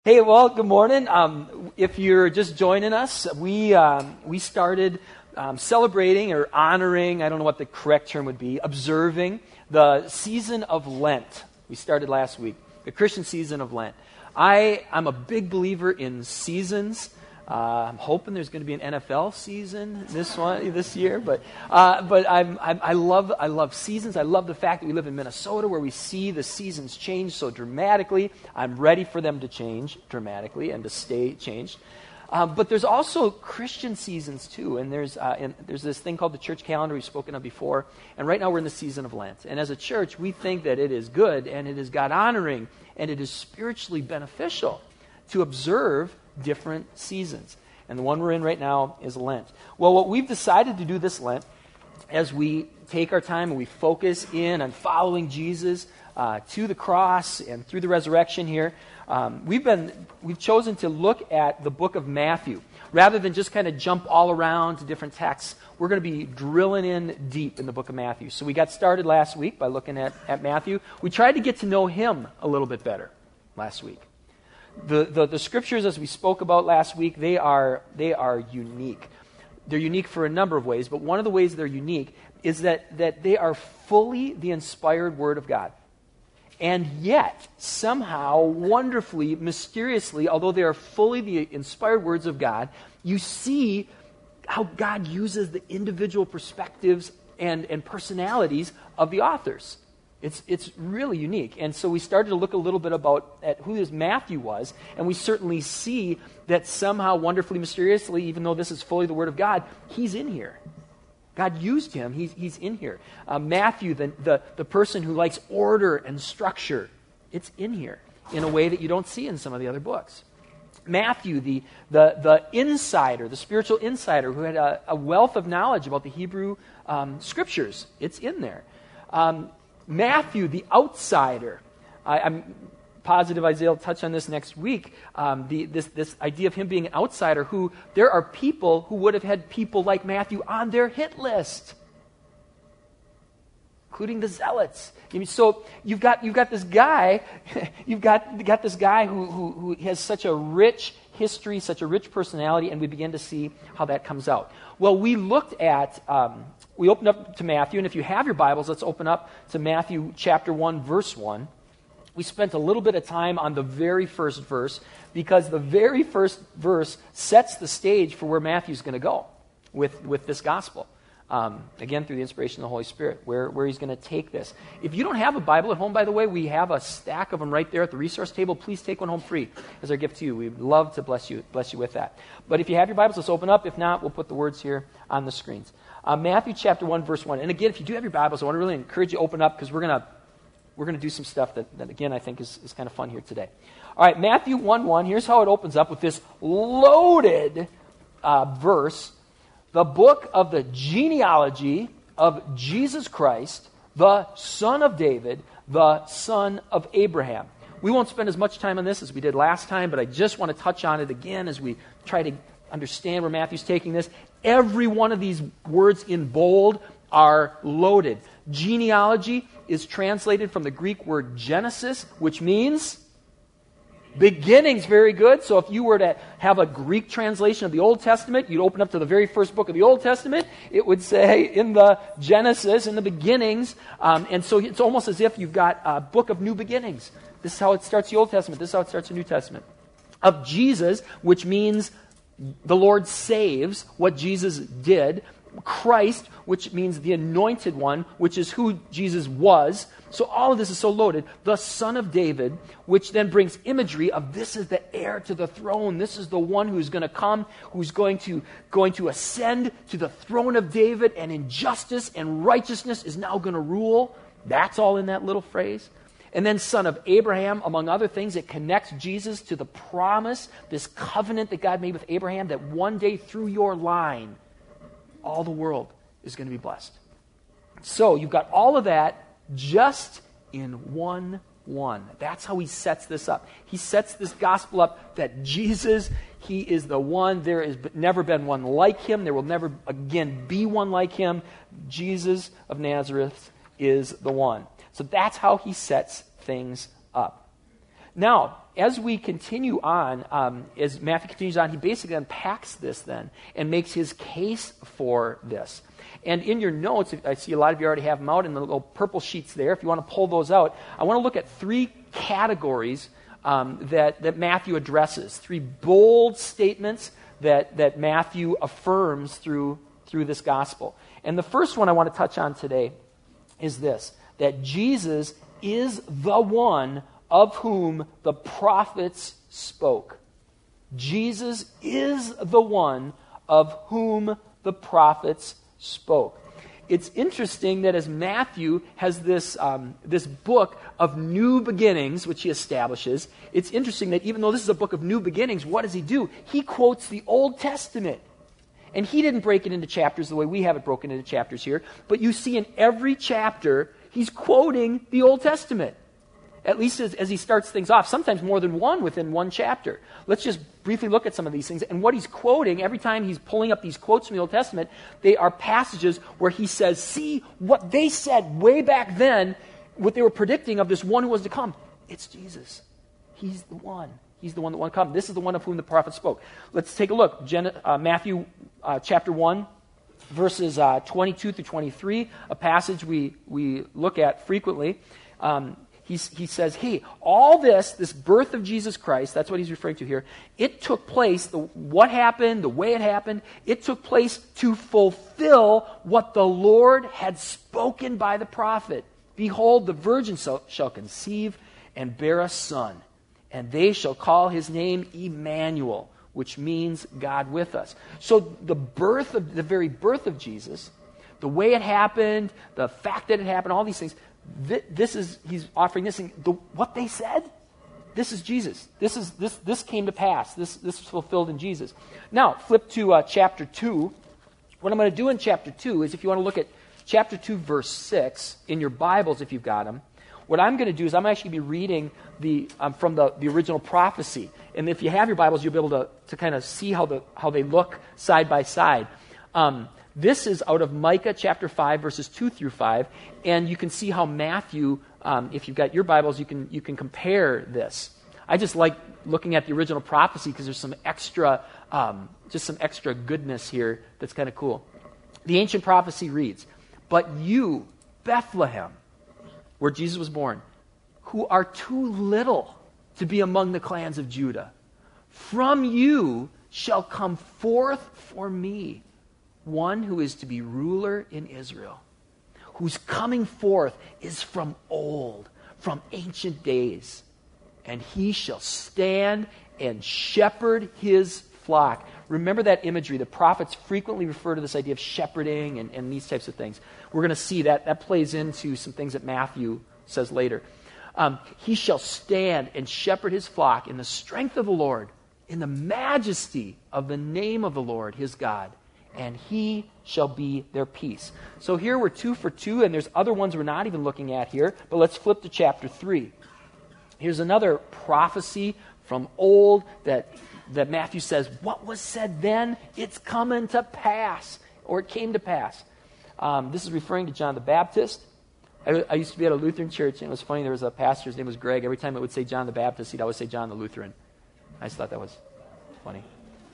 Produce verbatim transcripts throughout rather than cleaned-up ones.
Hey, well, good morning. Um, if you're just joining us, we um, we started um, celebrating or honoring, I don't know what the correct term would be, observing the season of Lent. We started last week, the Christian season of Lent. I, I'm a big believer in seasons. Uh, I'm hoping there's going to be an N F L season this one this year, but uh, but I'm, I'm, I love I love seasons. I love the fact that we live in Minnesota, where we see the seasons change so dramatically. I'm ready for them to change dramatically and to stay changed. Um, but there's also Christian seasons too, and there's uh, and there's this thing called the church calendar we've spoken of before. And right now we're in the season of Lent. And as a church, we think that it is good and it is God honoring and it is spiritually beneficial to observe different seasons. And the one we're in right now is Lent. Well, what we've decided to do this Lent, as we take our time and we focus in on following Jesus uh, to the cross and through the resurrection here, um, we've been we've chosen to look at the book of Matthew. Rather than just kind of jump all around to different texts, we're going to be drilling in deep in the book of Matthew. So we got started last week by looking at, at Matthew. We tried to get to know him a little bit better last week. The, the the scriptures, as we spoke about last week, they are they are unique. They're unique for a number of ways, but one of the ways they're unique is that, that they are fully the inspired Word of God. And yet, somehow, wonderfully, mysteriously, although they are fully the inspired words of God, you see how God uses the individual perspectives and, and personalities of the authors. It's it's really unique. And so we started to look a little bit about at who this Matthew was, and we certainly see that somehow, wonderfully, mysteriously, even though this is fully the Word of God, he's in here. God used him. He's, he's in here. Uh, Matthew, the, the, the person who likes order and structure, it's in here in a way that you don't see in some of the other books. Matthew, the the, the insider, the spiritual insider who had a, a wealth of knowledge about the Hebrew um, Scriptures, it's in there. Um, Matthew, the outsider. I, I'm positive Isaiah will touch on this next week. Um, the, this, this idea of him being an outsider, who there are people who would have had people like Matthew on their hit list, including the zealots. I mean, so you've got you've got this guy, you've got you got this guy who, who who has such a rich history, such a rich personality, and we begin to see how that comes out. Well, we looked at. Um, We opened up to Matthew, and if you have your Bibles, let's open up to Matthew chapter one, verse one. We spent a little bit of time on the very first verse, because the very first verse sets the stage for where Matthew's going to go with, with this gospel. Um, again, through the inspiration of the Holy Spirit, where, where he's going to take this. If you don't have a Bible at home, by the way, we have a stack of them right there at the resource table. Please take one home free as our gift to you. We'd love to bless you, bless you with that. But if you have your Bibles, let's open up. If not, we'll put the words here on the screens. Uh, Matthew chapter one, verse one. And again, if you do have your Bibles, I want to really encourage you to open up, because we're going to we're going to do some stuff that, that again, I think is, is kind of fun here today. All right, Matthew one one. Here's how it opens up with this loaded uh, verse. The book of the genealogy of Jesus Christ, the son of David, the son of Abraham. We won't spend as much time on this as we did last time, but I just want to touch on it again as we try to understand where Matthew's taking this. Every one of these words in bold are loaded. Genealogy is translated from the Greek word Genesis, which means beginnings. Very good. So if you were to have a Greek translation of the Old Testament, you'd open up to the very first book of the Old Testament. It would say in the Genesis, in the beginnings. Um, and so it's almost as if you've got a book of new beginnings. This is how it starts the Old Testament. This is how it starts the New Testament. Of Jesus, which means the Lord saves, what Jesus did. Christ, which means the anointed one, which is who Jesus was. So all of this is so loaded. The son of David, which then brings imagery of this is the heir to the throne. This is the one who's going to come, who's going to, going to ascend to the throne of David, and in justice and righteousness is now going to rule. That's all in that little phrase. And then son of Abraham, among other things, it connects Jesus to the promise, this covenant that God made with Abraham, that one day through your line, all the world is going to be blessed. So you've got all of that just in one one. That's how he sets this up. He sets this gospel up that Jesus, he is the one. There has never been one like him. There will never again be one like him. Jesus of Nazareth is the one. So that's how he sets things up. Now, as we continue on, um, as Matthew continues on, he basically unpacks this then and makes his case for this. And in your notes, I see a lot of you already have them out in the little purple sheets there. If you want to pull those out, I want to look at three categories um, that, that Matthew addresses, three bold statements that, that Matthew affirms through, through this gospel. And the first one I want to touch on today is this, that Jesus is the one of whom the prophets spoke. Jesus is the one of whom the prophets spoke. It's interesting that as Matthew has this, um, this book of new beginnings, which he establishes, it's interesting that even though this is a book of new beginnings, what does he do? He quotes the Old Testament. And he didn't break it into chapters the way we have it broken into chapters here, but you see in every chapter, he's quoting the Old Testament. At least as, as he starts things off, sometimes more than one within one chapter. Let's just briefly look at some of these things. And what he's quoting, every time he's pulling up these quotes from the Old Testament, they are passages where he says, see what they said way back then, what they were predicting of this one who was to come. It's Jesus. He's the one. He's the one that will come. This is the one of whom the prophet spoke. Let's take a look. Gen- uh, Matthew uh, chapter one, verses uh, twenty-two through twenty-three, a passage we, we look at frequently. Um, He's, he says, hey, all this, this birth of Jesus Christ, that's what he's referring to here, it took place, the, what happened, the way it happened, it took place to fulfill what the Lord had spoken by the prophet. Behold, the virgin shall, shall conceive and bear a son, and they shall call his name Emmanuel, which means God with us. So the birth of, the very birth of Jesus, the way it happened, the fact that it happened, all these things, this is, he's offering this, and the, what they said, this is Jesus. This is this this came to pass. This this was fulfilled in Jesus. Now, flip to uh, chapter two. What I'm going to do in chapter two is, if you want to look at chapter two, verse six, in your Bibles, if you've got them, what I'm going to do is I'm actually going to be reading the um, from the, the original prophecy. And if you have your Bibles, you'll be able to, to kind of see how the how they look side by side. Um, This is out of Micah chapter five, verses two through five, and you can see how Matthew, um, if you've got your Bibles, you can you can compare this. I just like looking at the original prophecy because there's some extra, um, just some extra goodness here that's kind of cool. The ancient prophecy reads, "But you, Bethlehem, where Jesus was born, who are too little to be among the clans of Judah, from you shall come forth for me one who is to be ruler in Israel, whose coming forth is from old, from ancient days. And he shall stand and shepherd his flock." Remember that imagery. The prophets frequently refer to this idea of shepherding and, and these types of things. We're going to see that. That plays into some things that Matthew says later. Um, he shall stand and shepherd his flock in the strength of the Lord, in the majesty of the name of the Lord, his God. And he shall be their peace. So here we're two for two, and there's other ones we're not even looking at here. But let's flip to chapter three. Here's another prophecy from old that, that Matthew says, what was said then, it's coming to pass, or it came to pass. Um, this is referring to John the Baptist. I, I used to be at a Lutheran church, and it was funny, there was a pastor, his name was Greg. Every time it would say John the Baptist, he'd always say John the Lutheran. I just thought that was funny.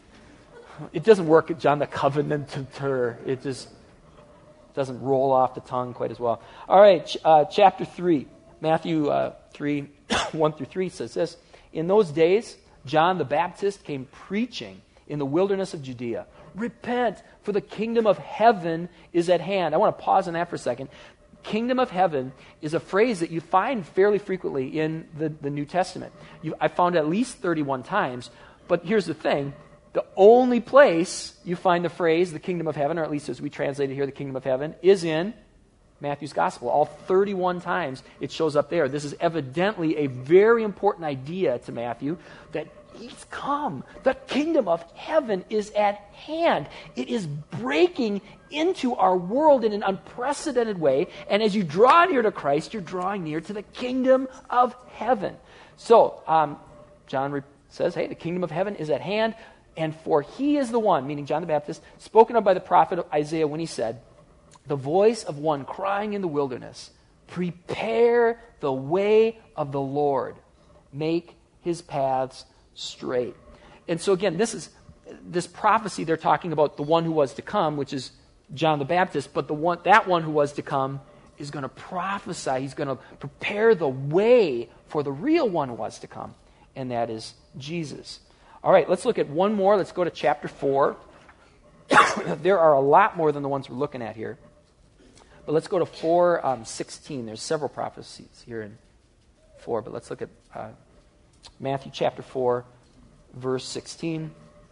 It doesn't work at John the Covenanter. It just doesn't roll off the tongue quite as well. All right, ch- uh, chapter three. Matthew uh, three, one through three says this. "In those days, John the Baptist came preaching in the wilderness of Judea. Repent, for the kingdom of heaven is at hand." I want to pause on that for a second. Kingdom of heaven is a phrase that you find fairly frequently in the, the New Testament. You, I found at least thirty-one times, but here's the thing. The only place you find the phrase, the kingdom of heaven, or at least as we translate it here, the kingdom of heaven, is in Matthew's gospel. All thirty-one times it shows up there. This is evidently a very important idea to Matthew, that he's come. The kingdom of heaven is at hand. It is breaking into our world in an unprecedented way. And as you draw near to Christ, you're drawing near to the kingdom of heaven. So, um, John re- says, hey, the kingdom of heaven is at hand. And for he is the one, meaning John the Baptist, spoken of by the prophet Isaiah when he said, "The voice of one crying in the wilderness, prepare the way of the Lord, make his paths straight. And so again, this is this prophecy they're talking about the one who was to come, which is John the Baptist, but the one that one who was to come is going to prophesy. He's going to prepare the way for the real one who was to come, and that is Jesus. All right, let's look at one more. Let's go to chapter four. There are a lot more than the ones we're looking at here. But let's go to four sixteen. There's several prophecies here in four, but let's look at uh, Matthew chapter four, verse sixteen.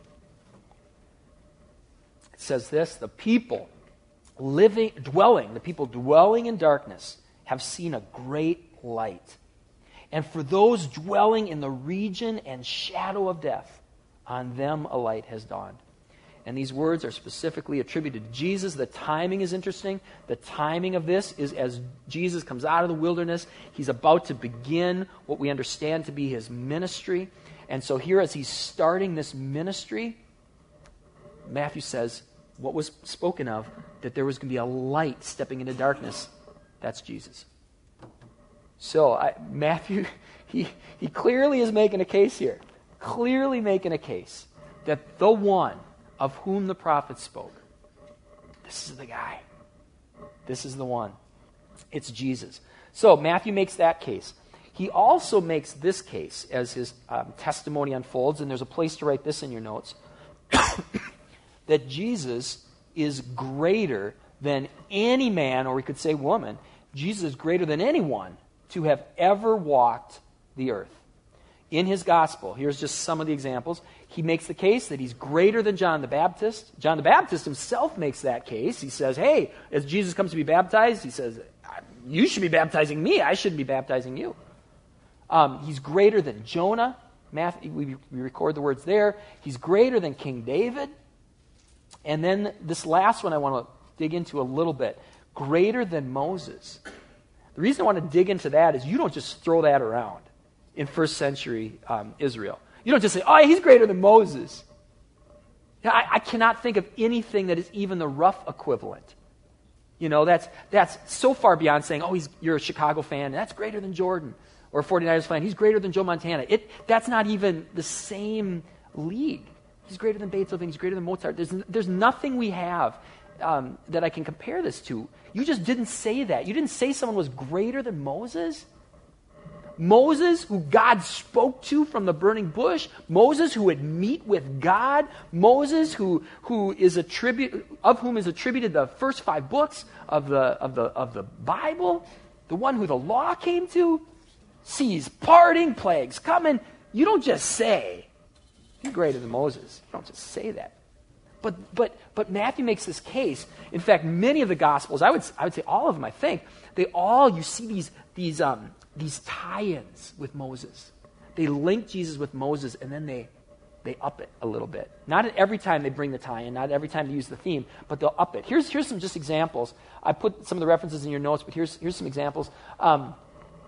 It says this, the people living, dwelling, the people dwelling in darkness have seen a great light. And for those dwelling in the region and shadow of death, on them a light has dawned. And these words are specifically attributed to Jesus. The timing is interesting. The timing of this is as Jesus comes out of the wilderness. He's about to begin what we understand to be his ministry. And so here as he's starting this ministry, Matthew says what was spoken of, that there was going to be a light stepping into darkness. That's Jesus. So I, Matthew, he, he clearly is making a case here. Clearly making a case that the one of whom the prophet spoke, this is the guy. This is the one. It's Jesus. So Matthew makes that case. He also makes this case as his um, testimony unfolds, and there's a place to write this in your notes, that Jesus is greater than any man, or we could say woman. Jesus is greater than anyone to have ever walked the earth. In his gospel, here's just some of the examples. He makes the case that he's greater than John the Baptist. John the Baptist himself makes that case. He says, hey, as Jesus comes to be baptized, he says, you should be baptizing me. I shouldn't be baptizing you. Um, he's greater than Jonah. Matthew, we, we record the words there. He's greater than King David. And then this last one I want to dig into a little bit. Greater than Moses. The reason I want to dig into that is you don't just throw that around in first century um, Israel. You don't just say, oh, he's greater than Moses. I, I cannot think of anything that is even the rough equivalent. You know, that's that's so far beyond saying, oh, he's you're a Chicago fan, that's greater than Jordan. Or a forty-niners fan, he's greater than Joe Montana. It That's not even the same league. He's greater than Beethoven, he's greater than Mozart. There's, there's nothing we have um, that I can compare this to. You just didn't say that. You didn't say someone was greater than Moses. Moses, who God spoke to from the burning bush. Moses, who would meet with God. Moses, who who is attribute of whom is attributed the first five books of the of the of the Bible. The one who the law came to, sees parting, plagues coming. You don't just say, "You're greater than Moses." You don't just say that. But but but Matthew makes this case. In fact, many of the Gospels, I would I would say all of them, I think, they all you see these these um. these tie-ins with Moses. They link Jesus with Moses, and then they they up it a little bit. Not every time they bring the tie-in, not every time they use the theme, but they'll up it. Here's here's some just examples. I put some of the references in your notes, but here's here's some examples. Um,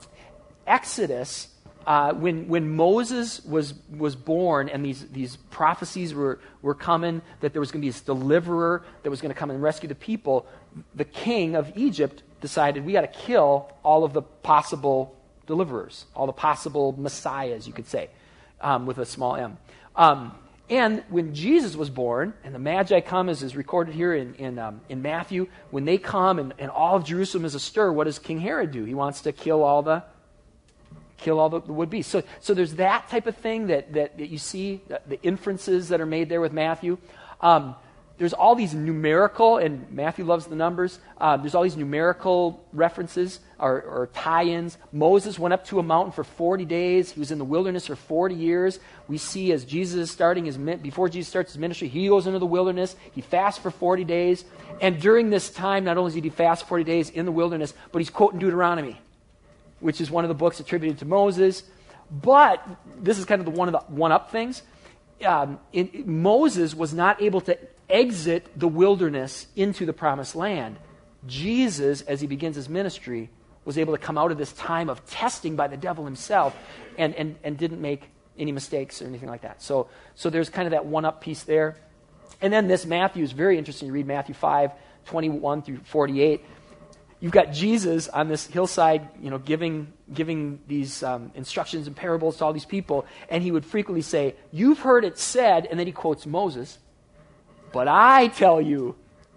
Exodus, uh, when when Moses was was born, and these these prophecies were were coming that there was going to be this deliverer that was going to come and rescue the people. The king of Egypt decided we got to kill all of the possible deliverers, all the possible messiahs, you could say, um, with a small m. Um, and when Jesus was born, and the Magi come, as is recorded here in in, um, in Matthew, when they come and, and all of Jerusalem is astir, what does King Herod do? He wants to kill all the kill all the, the would-be. So, so there's that type of thing that, that, that you see, the, the inferences that are made there with Matthew. Um, There's all these numerical, and Matthew loves the numbers, uh, there's all these numerical references or, or tie-ins. Moses went up to a mountain for forty days. He was in the wilderness for forty years. We see as Jesus is starting his, before Jesus starts his ministry, he goes into the wilderness. He fasts for forty days. And during this time, not only did he fast forty days in the wilderness, but he's quoting Deuteronomy, which is one of the books attributed to Moses. But this is kind of the one of the one-up things. Um, in, Moses was not able to exit the wilderness into the promised land. Jesus, as he begins his ministry, was able to come out of this time of testing by the devil himself and, and, and didn't make any mistakes or anything like that. So, so there's kind of that one-up piece there. And then this Matthew is very interesting. You read Matthew five, twenty-one through forty-eight. you've got Jesus on this hillside, you know, giving giving these um, instructions and parables to all these people, and he would frequently say, "You've heard it said," and then he quotes Moses, "But I tell you."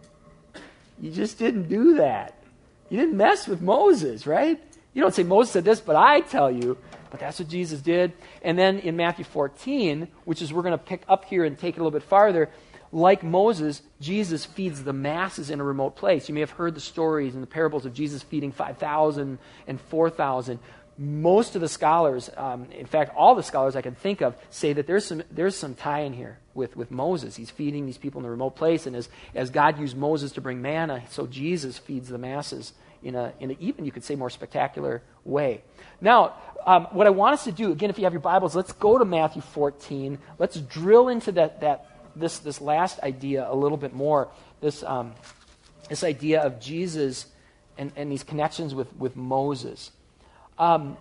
You just didn't do that. You didn't mess with Moses, right? You don't say, "Moses said this, but I tell you." But that's what Jesus did. And then in Matthew fourteen, which is we're going to pick up here and take it a little bit farther, like Moses, Jesus feeds the masses in a remote place. You may have heard the stories and the parables of Jesus feeding five thousand and four thousand. Most of the scholars, um, in fact, all the scholars I can think of, say that there's some there's some tie-in here with, with Moses. He's feeding these people in a remote place, and as, as God used Moses to bring manna, so Jesus feeds the masses in a, in a even, you could say, more spectacular way. Now, um, what I want us to do, again, if you have your Bibles, let's go to Matthew fourteen. Let's drill into that that this this last idea a little bit more. This um, this idea of Jesus and, and these connections with, with Moses. Um,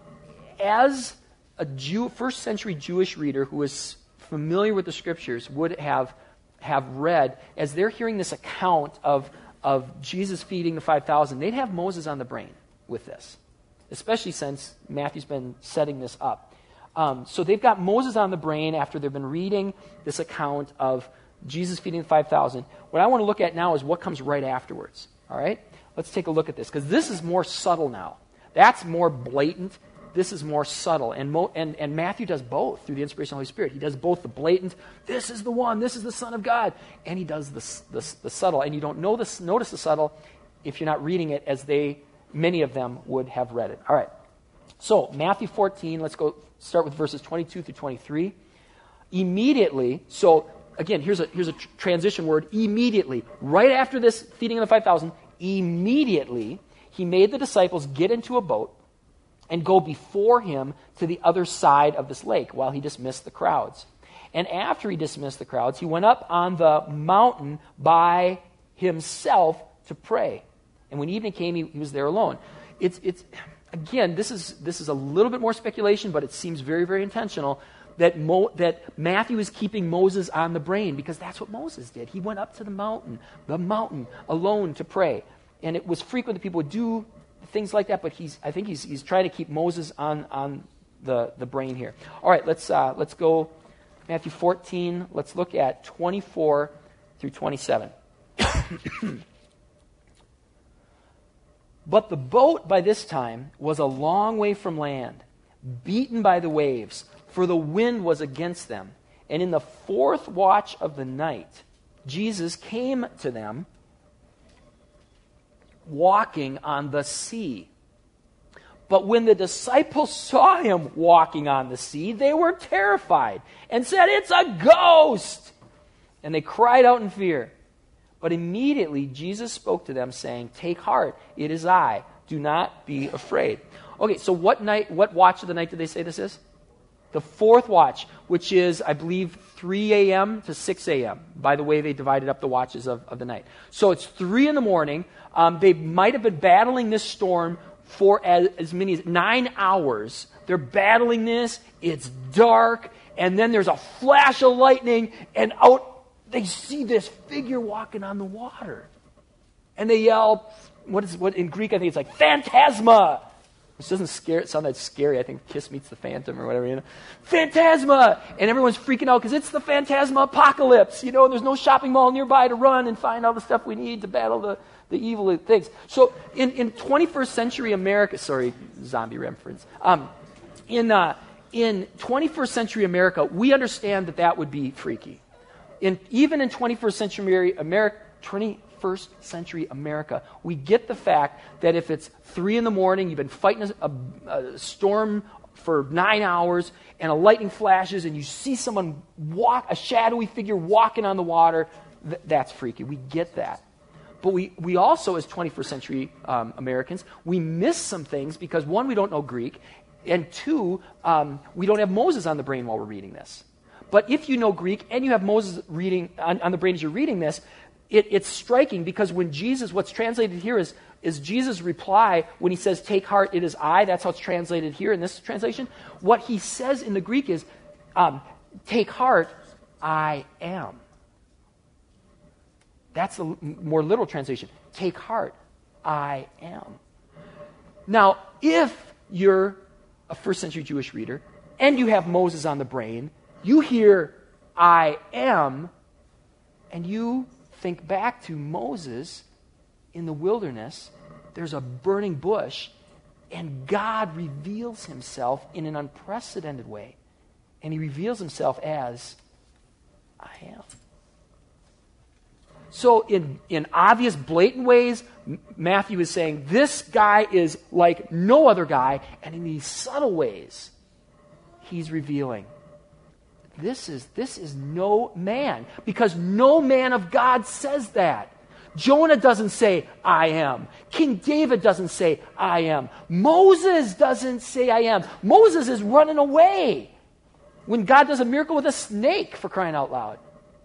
as a Jew, first century Jewish reader who was familiar with the scriptures would have have read, as they're hearing this account of of Jesus feeding the five thousand, they'd have Moses on the brain with this, especially since Matthew's been setting this up. Um, so they've got Moses on the brain after they've been reading this account of Jesus feeding the five thousand. What I want to look at now is what comes right afterwards. All right? Let's take a look at this, because this is more subtle now. That's more blatant. This is more subtle. And, Mo, and, and Matthew does both through the inspiration of the Holy Spirit. He does both the blatant, this is the one, this is the Son of God, and he does the, the, the subtle. And you don't know this, notice the subtle if you're not reading it as they, many of them would have read it. All right. So, Matthew fourteen, let's go start with verses twenty-two through twenty-three. Immediately, so again, here's a, here's a tr- transition word, immediately. Right after this feeding of the five thousand, immediately, he made the disciples get into a boat and go before him to the other side of this lake while he dismissed the crowds. And after he dismissed the crowds, he went up on the mountain by himself to pray. And when evening came, he, he was there alone. It's, it's again, this is this is a little bit more speculation, but it seems very, very intentional that Mo, that Matthew is keeping Moses on the brain, because that's what Moses did. He went up to the mountain, the mountain alone to pray. And it was frequent that people would do things like that, but he's I think he's he's trying to keep Moses on on the, the brain here. All right, let's uh, let's go Matthew fourteen. Let's look at twenty-four through twenty-seven. But the boat by this time was a long way from land, beaten by the waves, for the wind was against them. And in the fourth watch of the night, Jesus came to them, walking on the sea. But when the disciples saw him walking on the sea, they were terrified and said, "It's a ghost!" And they cried out in fear. But immediately Jesus spoke to them, saying, "Take heart, it is I. Do not be afraid." Okay, so what night, what watch of the night did they say this is? The fourth watch, which is, I believe, three a.m. to six a.m. By the way, they divided up the watches of, of the night. So it's three in the morning. Um, they might have been battling this storm for as, as many as nine hours. They're battling this. It's dark. And then there's a flash of lightning, and out they see this figure walking on the water. And they yell, what is what in Greek I think it's like, "Phantasma!" Which doesn't scare, sound that scary. I think Kiss meets the Phantom or whatever, you know. "Phantasma!" And everyone's freaking out because it's the Phantasma apocalypse, you know, and there's no shopping mall nearby to run and find all the stuff we need to battle the, the evil things. So in, in twenty-first century America, sorry, zombie reference. Um, in, uh, in twenty-first century America, we understand that that would be freaky. In, even in twenty-first century America, twenty-first century America, we get the fact that if it's three in the morning, you've been fighting a, a, a storm for nine hours, and a lightning flashes, and you see someone walk, a shadowy figure walking on the water, th- that's freaky. We get that. But we, we also, as twenty-first century um, Americans, we miss some things because, one, we don't know Greek, and two, um, we don't have Moses on the brain while we're reading this. But if you know Greek and you have Moses reading on, on the brain as you're reading this, it, it's striking, because when Jesus, what's translated here is, is Jesus' reply when he says, "Take heart, it is I." That's how it's translated here in this translation. What he says in the Greek is, um, "Take heart, I am." That's the more literal translation. Take heart, I am. Now, if you're a first century Jewish reader and you have Moses on the brain, you hear I am, and you think back to Moses in the wilderness. There's a burning bush, and God reveals himself in an unprecedented way. And he reveals himself as I am. So in, in obvious, blatant ways, Matthew is saying this guy is like no other guy. And in these subtle ways, he's revealing this is, this is no man. Because no man of God says that. Jonah doesn't say, I am. King David doesn't say, I am. Moses doesn't say, I am. Moses is running away when God does a miracle with a snake, for crying out loud.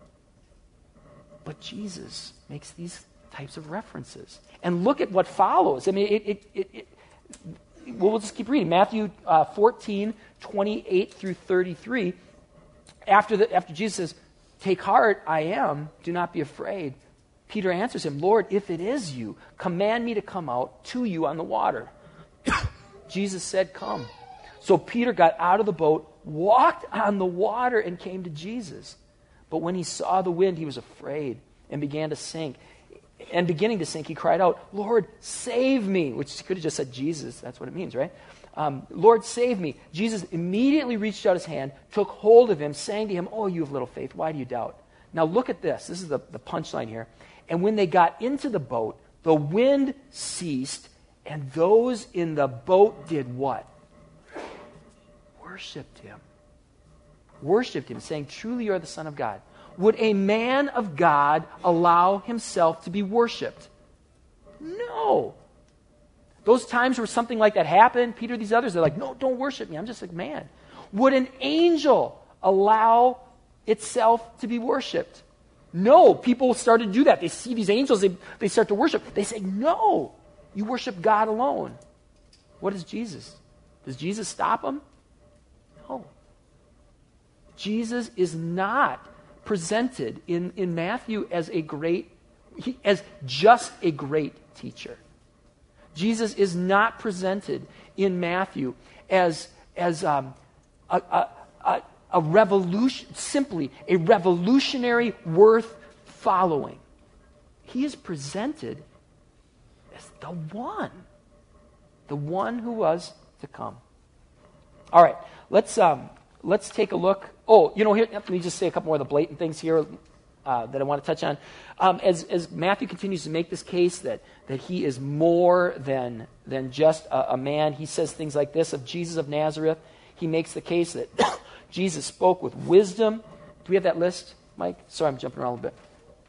But Jesus makes these types of references. And look at what follows. I mean, it, it, it, it we'll just keep reading. Matthew uh, fourteen, twenty-eight through thirty-three. After, the, after Jesus says, take heart, I am, do not be afraid. Peter answers him, Lord, if it is you, command me to come out to you on the water. Jesus said, come. So Peter got out of the boat, walked on the water, and came to Jesus. But when he saw the wind, he was afraid and began to sink. And beginning to sink, he cried out, Lord, save me. Which he could have just said Jesus. That's what it means, right? Um, Lord, save me. Jesus immediately reached out his hand, took hold of him, saying to him, oh, you have little faith. Why do you doubt? Now look at this. This is the, the punchline here. And when they got into the boat, the wind ceased, and those in the boat did what? Worshipped him. Worshipped him, saying, truly you are the Son of God. Would a man of God allow himself to be worshipped? No. Those times where something like that happened, Peter, these others, they're like, no, don't worship me. I'm just like, man. Would an angel allow itself to be worshipped? No. People started to do that. They see these angels, they, they start to worship. They say, no, you worship God alone. What is Jesus? Does Jesus stop them? No. Jesus is not presented in, in Matthew as a great, he, as just a great teacher. Jesus is not presented in Matthew as, as um, a, a, a, a revolution, simply a revolutionary worth following. He is presented as the one, the one who was to come. All right, let's um, let's take a look. Oh, you know, here, let me just say a couple more of the blatant things here uh, that I want to touch on. Um, as, as Matthew continues to make this case that, that he is more than, than just a, a man, he says things like this of Jesus of Nazareth. He makes the case that Jesus spoke with wisdom. Do we have that list, Mike? Sorry, I'm jumping around a little bit.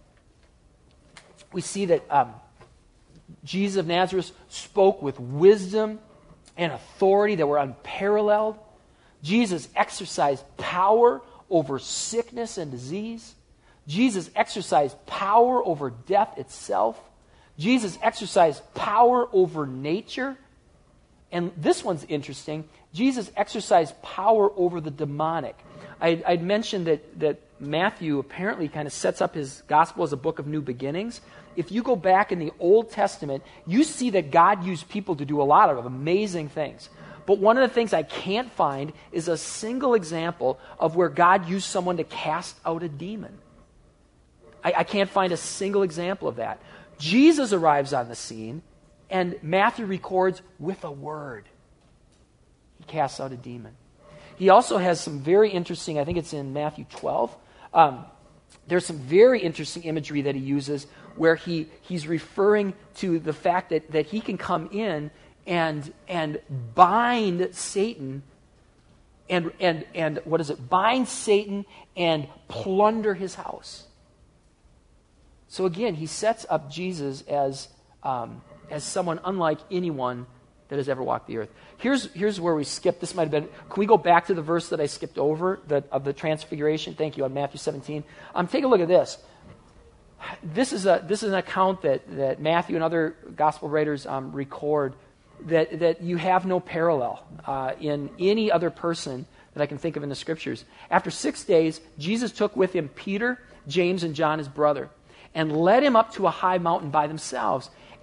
We see that um, Jesus of Nazareth spoke with wisdom and authority that were unparalleled. Jesus exercised power over sickness and disease. Jesus exercised power over death itself. Jesus exercised power over nature. And this one's interesting. Jesus exercised power over the demonic. I, I'd mentioned that, that Matthew apparently kind of sets up his gospel as a book of new beginnings. If you go back in the Old Testament, you see that God used people to do a lot of amazing things. But one of the things I can't find is a single example of where God used someone to cast out a demon. I, I can't find a single example of that. Jesus arrives on the scene, and Matthew records with a word. He casts out a demon. He also has some very interesting, I think it's in Matthew twelve, um, there's some very interesting imagery that he uses where he, he's referring to the fact that, that he can come in and and bind Satan and and and what is it? Bind Satan and plunder his house. So again, he sets up Jesus as um, as someone unlike anyone that has ever walked the earth. Here's here's where we skipped. This might have been. Can we go back to the verse that I skipped over the, of the transfiguration? Thank you, on Matthew seventeen. Um, take a look at this. This is a this is an account that that Matthew and other gospel writers um, record. That, that you have no parallel uh, in any other person that I can think of in the Scriptures. After six days, Jesus took with him Peter, James, and John, his brother, and led him up to a high mountain by themselves.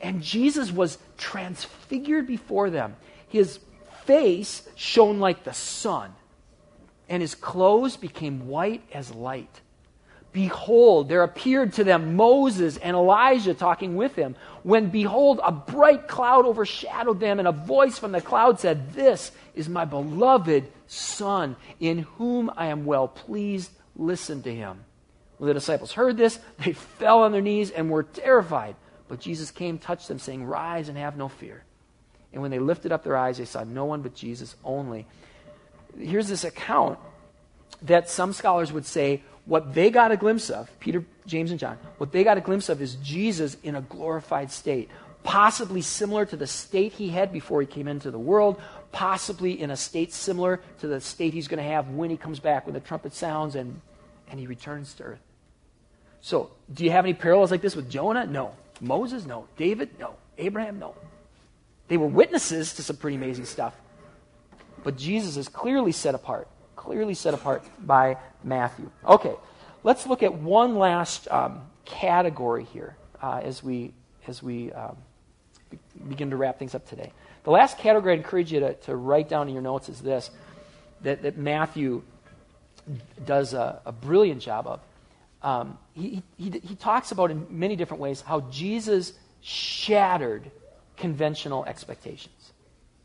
And Jesus was transfigured before them. His face shone like the sun, and his clothes became white as light. Behold, there appeared to them Moses and Elijah talking with him, when, behold, a bright cloud overshadowed them, and a voice from the cloud said, "This is my beloved Son, in whom I am well pleased. Listen to him." When the disciples heard this, they fell on their knees and were terrified. But Jesus came, touched them, saying, "Rise and have no fear." And when they lifted up their eyes, they saw no one but Jesus only. Here's this account that some scholars would say what they got a glimpse of, Peter, James, and John, what they got a glimpse of is Jesus in a glorified state, possibly similar to the state he had before he came into the world, possibly in a state similar to the state he's going to have when he comes back, when the trumpet sounds and, and he returns to earth. So, do you have any parallels like this with Jonah? No. Moses? No. David? No. Abraham? No. They were witnesses to some pretty amazing stuff. But Jesus is clearly set apart, clearly set apart by Matthew. Okay, let's look at one last um, category here uh, as we as we um, be- begin to wrap things up today. The last category I'd encourage you to, to write down in your notes is this, that, that Matthew does a, a brilliant job of. Um, he, he, he talks about in many different ways how Jesus shattered conventional expectations.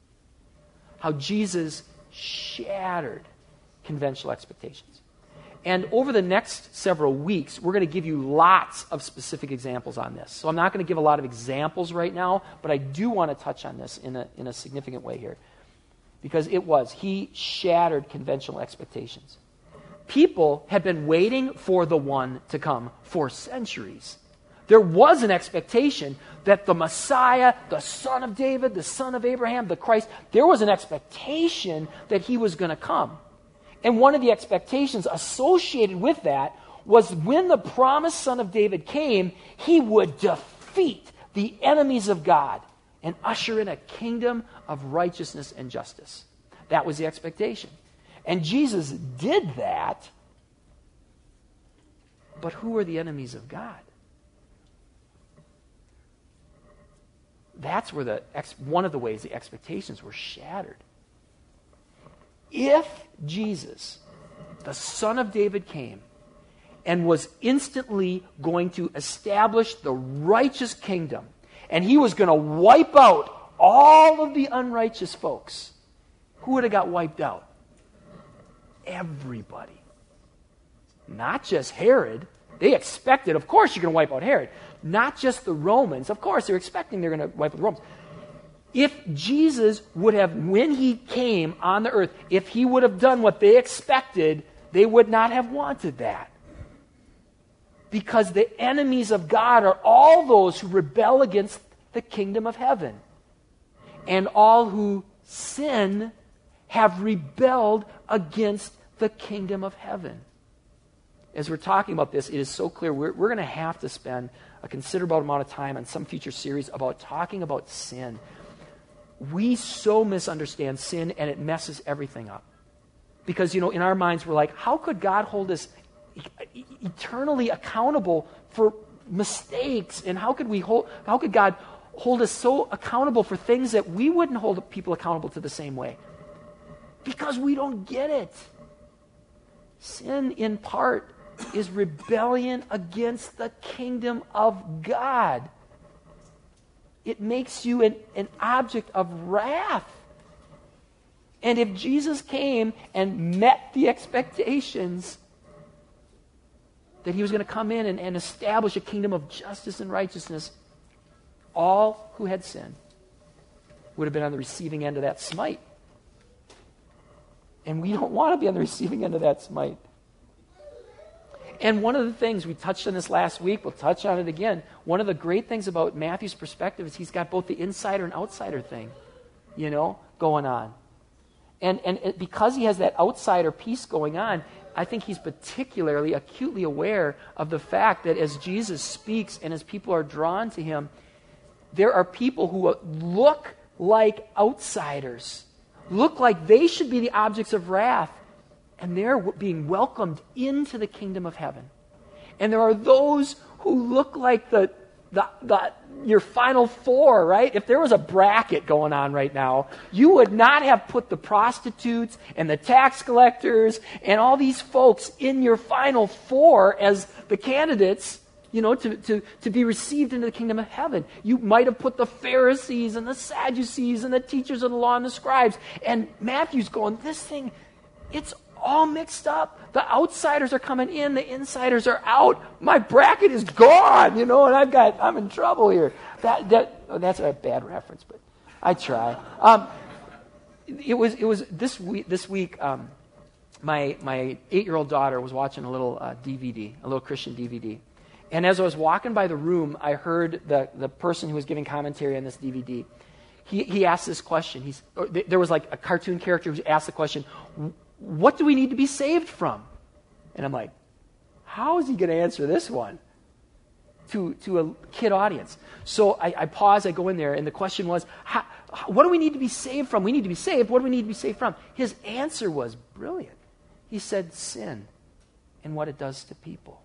How Jesus shattered conventional expectations. And over the next several weeks, we're going to give you lots of specific examples on this. So I'm not going to give a lot of examples right now, but I do want to touch on this in a, in a significant way here. Because it was, he shattered conventional expectations. People had been waiting for the one to come for centuries. There was an expectation that the Messiah, the Son of David, the Son of Abraham, the Christ, there was an expectation that he was going to come. And one of the expectations associated with that was when the promised Son of David came, he would defeat the enemies of God and usher in a kingdom of righteousness and justice. That was the expectation. And Jesus did that, but who are the enemies of God? That's where the one of the ways the expectations were shattered. If Jesus, the Son of David, came and was instantly going to establish the righteous kingdom, and he was going to wipe out all of the unrighteous folks, who would have got wiped out? Everybody. Not just Herod. They expected, of course you're going to wipe out Herod. Not just the Romans. Of course, they're expecting they're going to wipe out the Romans. If Jesus would have, when he came on the earth, if he would have done what they expected, they would not have wanted that. Because the enemies of God are all those who rebel against the kingdom of heaven. And all who sin have rebelled against the kingdom of heaven. As we're talking about this, it is so clear we're, we're going to have to spend a considerable amount of time on some future series about talking about sin. We so misunderstand sin, and it messes everything up. Because, you know, in our minds, we're like, how could God hold us e- eternally accountable for mistakes? And how could we hold, how could God hold us so accountable for things that we wouldn't hold people accountable to the same way? Because we don't get it. Sin, in part, is rebellion against the kingdom of God. It makes you an, an object of wrath. And if Jesus came and met the expectations that he was going to come in and, and establish a kingdom of justice and righteousness, all who had sinned would have been on the receiving end of that smite. And we don't want to be on the receiving end of that smite. And one of the things, we touched on this last week, we'll touch on it again, one of the great things about Matthew's perspective is he's got both the insider and outsider thing, you know, going on. And, and it, because he has that outsider piece going on, I think he's particularly acutely aware of the fact that as Jesus speaks and as people are drawn to him, there are people who look like outsiders, look like they should be the objects of wrath, and they're being welcomed into the kingdom of heaven. And there are those who look like the, the, the, your final four, right? If there was a bracket going on right now, you would not have put the prostitutes and the tax collectors and all these folks in your final four as the candidates, you know, to, to, to be received into the kingdom of heaven. You might have put the Pharisees and the Sadducees and the teachers of the law and the scribes. And Matthew's going, this thing, it's all mixed up. The outsiders are coming in, the insiders are out. My bracket is gone, you know, and I've got, I'm in trouble here. That that oh, that's a bad reference, but I try. Um, it was it was this week. This week, um, my my eight-year-old daughter was watching a little uh, D V D, a little Christian D V D, and as I was walking by the room, I heard the the person who was giving commentary on this D V D. He he asked this question. He's or th- there was like a cartoon character who asked the question, what do we need to be saved from? And I'm like, how is he going to answer this one to, to a kid audience? So I, I pause, I go in there, and the question was, how, what do we need to be saved from? We need to be saved. What do we need to be saved from? His answer was brilliant. He said, sin and what it does to people.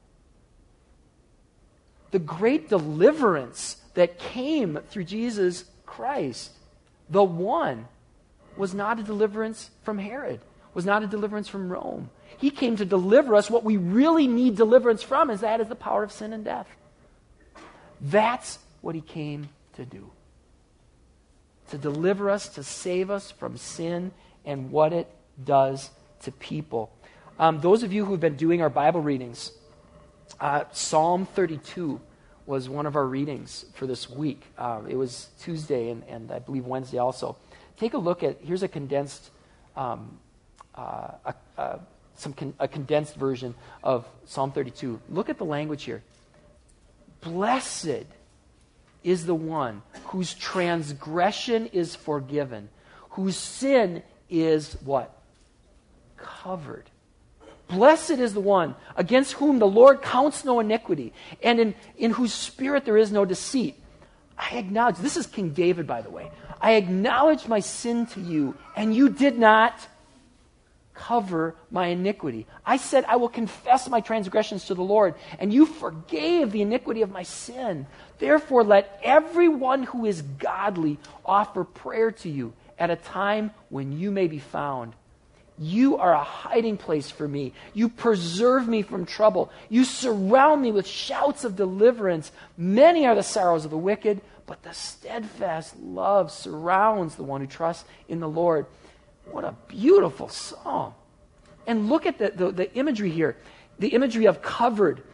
The great deliverance that came through Jesus Christ, the one, was not a deliverance from Herod, was not a deliverance from Rome. He came to deliver us. What we really need deliverance from is that is the power of sin and death. That's what he came to do. To deliver us, to save us from sin and what it does to people. Um, those of you who've been doing our Bible readings, uh, Psalm thirty-two was one of our readings for this week. Uh, it was Tuesday and, and I believe Wednesday also. Take a look at, here's a condensed um, Uh, a, a, some con, a condensed version of Psalm thirty-two. Look at the language here. Blessed is the one whose transgression is forgiven, whose sin is what? Covered. Blessed is the one against whom the Lord counts no iniquity, and in, in whose spirit there is no deceit. I acknowledge, this is King David, by the way. I acknowledge my sin to you, and you did not cover my iniquity. I said, I will confess my transgressions to the Lord, and you forgave the iniquity of my sin. Therefore, let everyone who is godly offer prayer to you at a time when you may be found. You are a hiding place for me. You preserve me from trouble. You surround me with shouts of deliverance. Many are the sorrows of the wicked, but the steadfast love surrounds the one who trusts in the Lord. What a beautiful psalm. And look at the, the, the imagery here. The imagery of covered.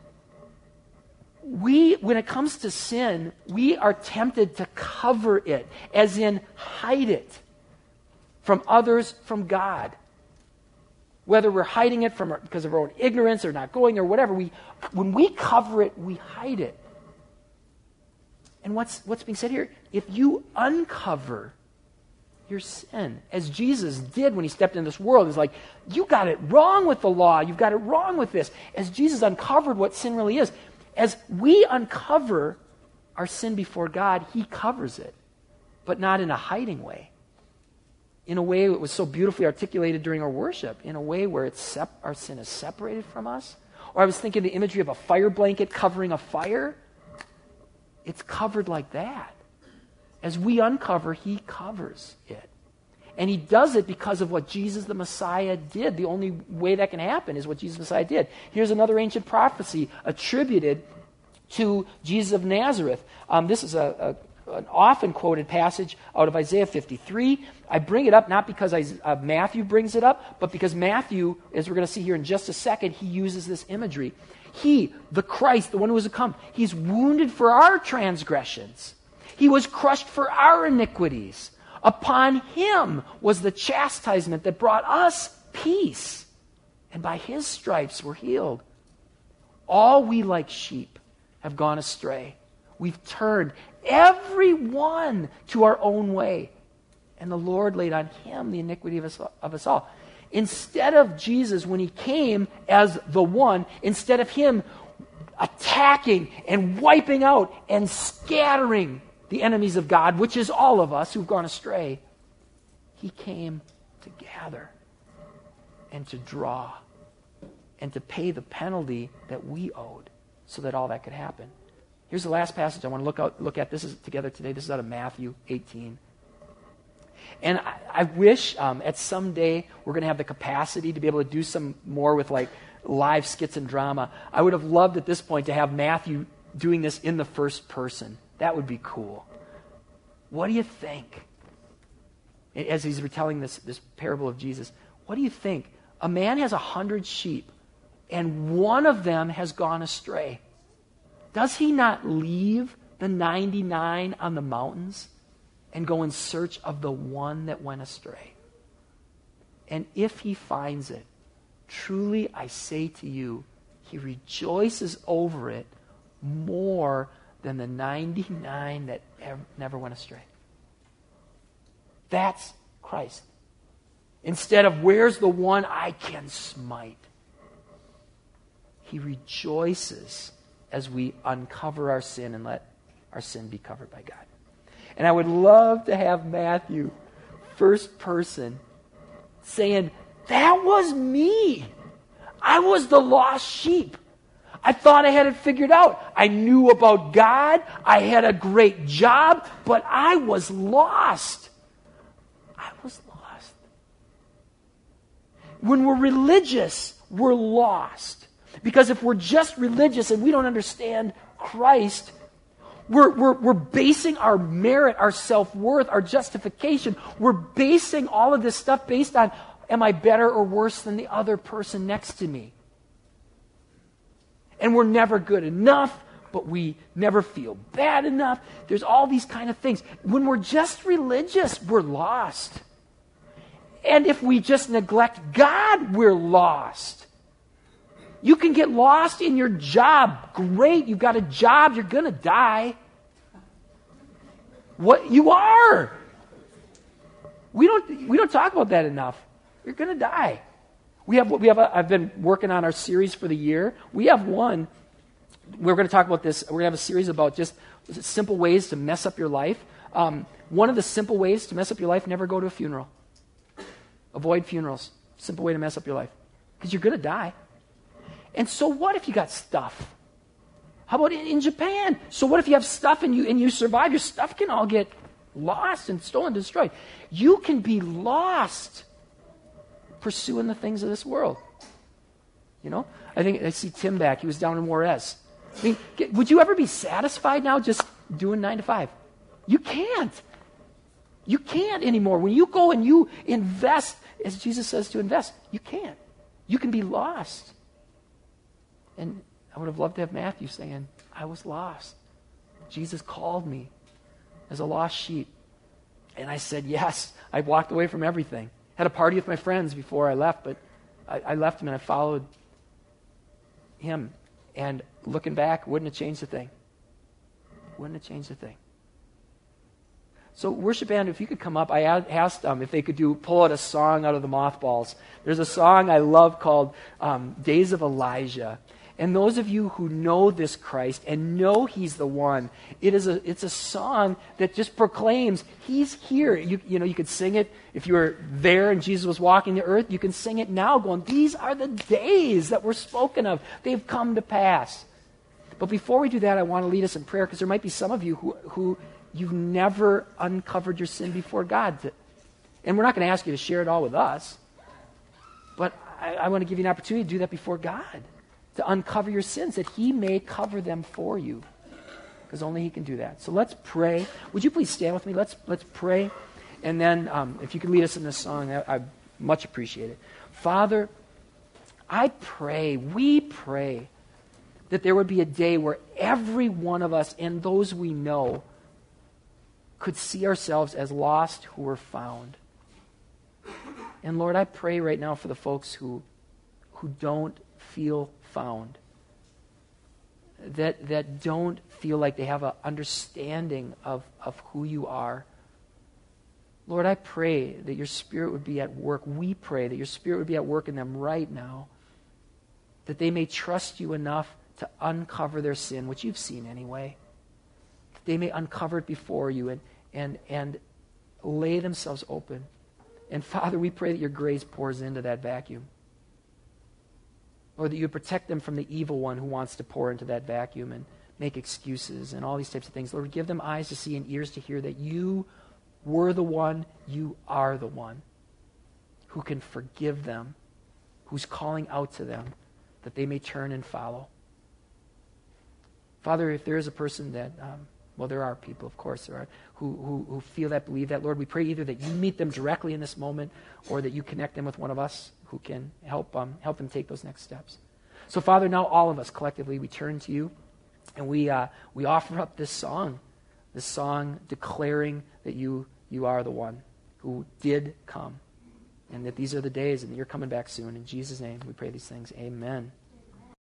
We, when it comes to sin, we are tempted to cover it, as in hide it from others, from God. Whether we're hiding it from our, because of our own ignorance or not going or whatever, we, when we cover it, we hide it. And what's, what's being said here? If you uncover your sin, as Jesus did when he stepped into this world, is like, you got it wrong with the law, you've got it wrong with this. As Jesus uncovered what sin really is, as we uncover our sin before God, he covers it, but not in a hiding way. In a way that was so beautifully articulated during our worship, in a way where it's sep- our sin is separated from us. Or I was thinking the imagery of a fire blanket covering a fire. It's covered like that. As we uncover, he covers it. And he does it because of what Jesus the Messiah did. The only way that can happen is what Jesus the Messiah did. Here's another ancient prophecy attributed to Jesus of Nazareth. Um, this is a, a, an often quoted passage out of Isaiah fifty-three. I bring it up not because I, uh, Matthew brings it up, but because Matthew, as we're going to see here in just a second, he uses this imagery. He, the Christ, the one who was to come, he's wounded for our transgressions. He was crushed for our iniquities. Upon him was the chastisement that brought us peace. And by his stripes we're healed. All we like sheep have gone astray. We've turned every one to our own way. And the Lord laid on him the iniquity of us, of us all. Instead of Jesus, when he came as the one, instead of him attacking and wiping out and scattering the enemies of God, which is all of us who've gone astray, he came to gather and to draw and to pay the penalty that we owed so that all that could happen. Here's the last passage I want to look out, look at. This is together today. This is out of Matthew eighteen. And I, I wish um, at some day we're going to have the capacity to be able to do some more with like live skits and drama. I would have loved at this point to have Matthew doing this in the first person. That would be cool. What do you think? As he's retelling this, this parable of Jesus, what do you think? A man has a hundred sheep, and one of them has gone astray. Does he not leave the ninety-nine on the mountains and go in search of the one that went astray? And if he finds it, truly I say to you, he rejoices over it more than the ninety-nine that ever, never went astray. That's Christ. Instead of, where's the one I can smite? He rejoices as we uncover our sin and let our sin be covered by God. And I would love to have Matthew, first person, saying, that was me. I was the lost sheep. I thought I had it figured out. I knew about God. I had a great job, but I was lost. I was lost. When we're religious, we're lost. Because if we're just religious and we don't understand Christ, we're, we're, we're basing our merit, our self-worth, our justification, we're basing all of this stuff based on, am I better or worse than the other person next to me? And we're never good enough, but we never feel bad enough. There's all these kind of things. When we're just religious, we're lost. And if we just neglect God, we're lost. You can get lost in your job. Great, you've got a job, you're going to die. What you are. We don't we don't talk about that enough. You're going to die. We have we have a, I've been working on our series for the year. We have one. We're going to talk about this. We're going to have a series about just simple ways to mess up your life. Um, one of the simple ways to mess up your life: never go to a funeral. Avoid funerals. Simple way to mess up your life, because you're going to die. And so what if you got stuff? How about in, in Japan? So what if you have stuff and you and you survive? Your stuff can all get lost and stolen, destroyed. You can be lost pursuing the things of this world. You know? I think I see Tim back. He was down in Juarez. I mean, get, would you ever be satisfied now just doing nine to five? You can't. You can't anymore. When you go and you invest, as Jesus says to invest, you can't. You can be lost. And I would have loved to have Matthew saying, I was lost. Jesus called me as a lost sheep. And I said, yes. I walked away from everything. Had a party with my friends before I left, but I, I left him and I followed him. And looking back, wouldn't have changed a thing. Wouldn't have changed a thing. So worship band, if you could come up, I asked them if they could do pull out a song out of the mothballs. There's a song I love called um, Days of Elijah. And those of you who know this Christ and know He's the one, it is a it's a song that just proclaims He's here. You, you know, you could sing it if you were there and Jesus was walking the earth. You can sing it now going, these are the days that were spoken of. They've come to pass. But before we do that, I want to lead us in prayer, because there might be some of you who, who you've never uncovered your sin before God. To, and we're not going to ask you to share it all with us. But I, I want to give you an opportunity to do that before God. To uncover your sins, that He may cover them for you. Because only He can do that. So let's pray. Would you please stand with me? Let's let's pray. And then um, if you could lead us in this song, I, I much appreciate it. Father, I pray, we pray, that there would be a day where every one of us and those we know could see ourselves as lost who were found. And Lord, I pray right now for the folks who who don't feel found, that that don't feel like they have an understanding of, of who you are. Lord, I pray that your Spirit would be at work. We pray that your Spirit would be at work in them right now, that they may trust you enough to uncover their sin, which you've seen anyway. That they may uncover it before you and, and, and lay themselves open. And Father, we pray that your grace pours into that vacuum. Or that you protect them from the evil one who wants to pour into that vacuum. And make excuses and all these types of things. Lord, give them eyes to see and ears to hear that you were the one, you are the one who can forgive them, who's calling out to them, that they may turn and follow. Father, if there is a person that, um, well, there are people, of course, there are, who, who, who feel that, believe that, Lord, we pray either that you meet them directly in this moment or that you connect them with one of us who can help, um, help them take those next steps. So, Father, now all of us collectively, we turn to you and we, uh, we offer up this song, this song declaring that you, you are the one who did come and that these are the days and that you're coming back soon. In Jesus' name, we pray these things. Amen.